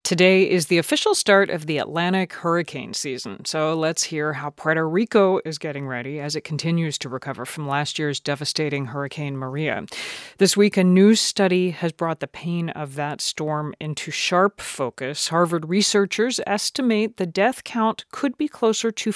Today is the official start of the Atlantic hurricane season, so let's hear how Puerto Rico is getting ready as it continues to recover from last year's devastating Hurricane Maria. This week, a new study has brought the pain of that storm into sharp focus. Harvard researchers estimate the death count could be closer to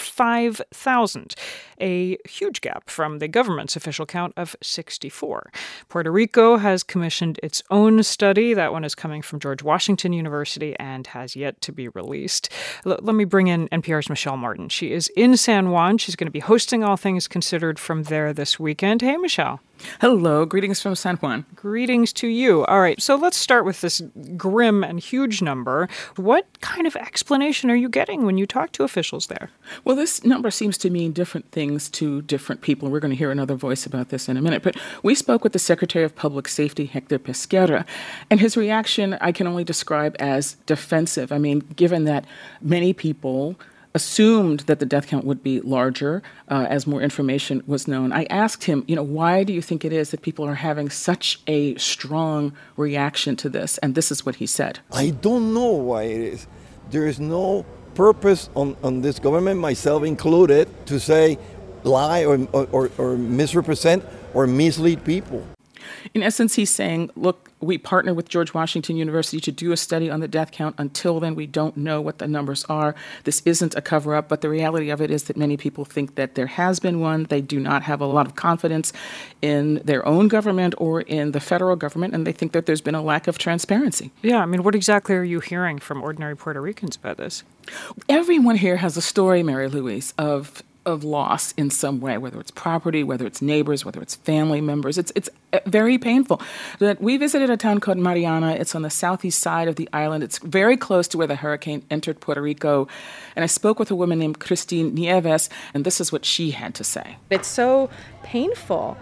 5,000, a huge gap from the government's official count of 64. Puerto Rico has commissioned its own study. That one is coming from George Washington University and has yet to be released. Let me bring in NPR's Michelle Martin. She is in San Juan. She's going to be hosting All Things Considered from there this weekend. Hey, Michelle. Hello. Greetings from San Juan. Greetings to you. All right. So let's start with this grim and huge number. What kind of explanation are you getting when you talk to officials there? Well, this number seems to mean different things to different people. We're going to hear another voice about this in a minute. But we spoke with the Secretary of Public Safety, Hector Pesquera, and his reaction I can only describe as defensive. I mean, given that many people assumed that the death count would be larger as more information was known. I asked him, why do you think it is that people are having such a strong reaction to this? And this is what he said. I don't know why it is. There is no purpose on this government, myself included, to say lie or misrepresent or mislead people. In essence, he's saying, look, we partner with George Washington University to do a study on the death count. Until then, we don't know what the numbers are. This isn't a cover-up, but the reality of it is that many people think that there has been one. They do not have a lot of confidence in their own government or in the federal government, and they think that there's been a lack of transparency. Yeah, I mean, what exactly are you hearing from ordinary Puerto Ricans about this? Everyone here has a story, Mary Louise, of loss in some way, whether it's property, whether it's neighbors, whether it's family members. It's very painful. That we visited a town called Mariana. It's on the southeast side of the island. It's very close to where the hurricane entered Puerto Rico. And I spoke with a woman named Christine Nieves, and this is what she had to say. It's so painful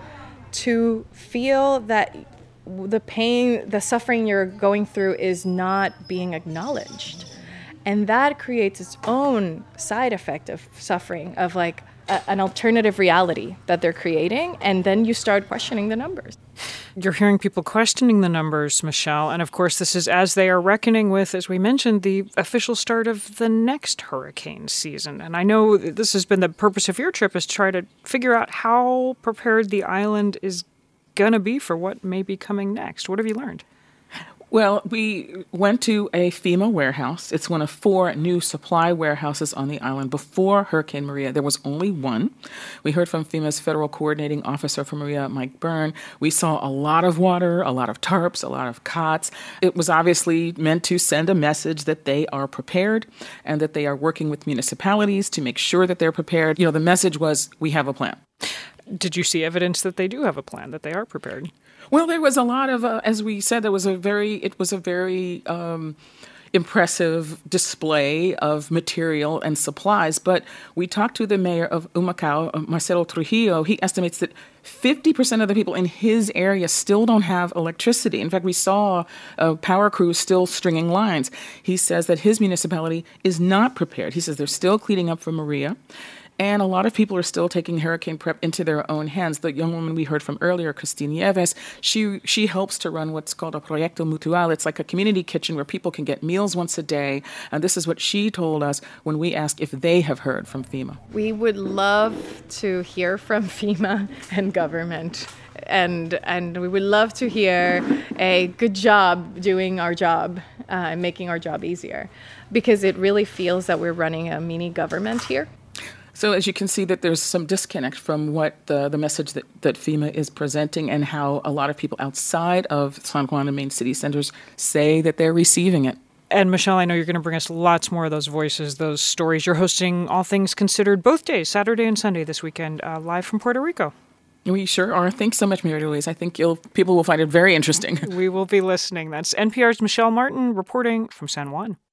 to feel that the pain, the suffering you're going through is not being acknowledged. And that creates its own side effect of suffering, of like an alternative reality that they're creating. And then you start questioning the numbers. You're hearing people questioning the numbers, Michelle. And of course, this is as they are reckoning with, as we mentioned, the official start of the next hurricane season. And I know this has been the purpose of your trip, is to try to figure out how prepared the island is going to be for what may be coming next. What have you learned? Well, we went to a FEMA warehouse. It's one of 4 new supply warehouses on the island. Before Hurricane Maria, there was only one. We heard from FEMA's federal coordinating officer for Maria, Mike Byrne. We saw a lot of water, a lot of tarps, a lot of cots. It was obviously meant to send a message that they are prepared and that they are working with municipalities to make sure that they're prepared. The message was, we have a plan. Did you see evidence that they do have a plan, that they are prepared? Well, there was a lot of, as we said, it was a very impressive display of material and supplies. But we talked to the mayor of Humacao, Marcelo Trujillo. He estimates that 50% of the people in his area still don't have electricity. In fact, we saw power crews still stringing lines. He says that his municipality is not prepared. He says they're still cleaning up for Maria. And a lot of people are still taking hurricane prep into their own hands. The young woman we heard from earlier, Christine Nieves, she helps to run what's called a Proyecto Mutual. It's like a community kitchen where people can get meals once a day. And this is what she told us when we asked if they have heard from FEMA. We would love to hear from FEMA and government. And we would love to hear a good job doing our job and making our job easier. Because it really feels that we're running a mini government here. So as you can see that there's some disconnect from what the message that FEMA is presenting and how a lot of people outside of San Juan and main city centers say that they're receiving it. And Michelle, I know you're going to bring us lots more of those voices, those stories. You're hosting All Things Considered both days, Saturday and Sunday this weekend, live from Puerto Rico. We sure are. Thanks so much, Mary Louise. I think people will find it very interesting. We will be listening. That's NPR's Michelle Martin reporting from San Juan.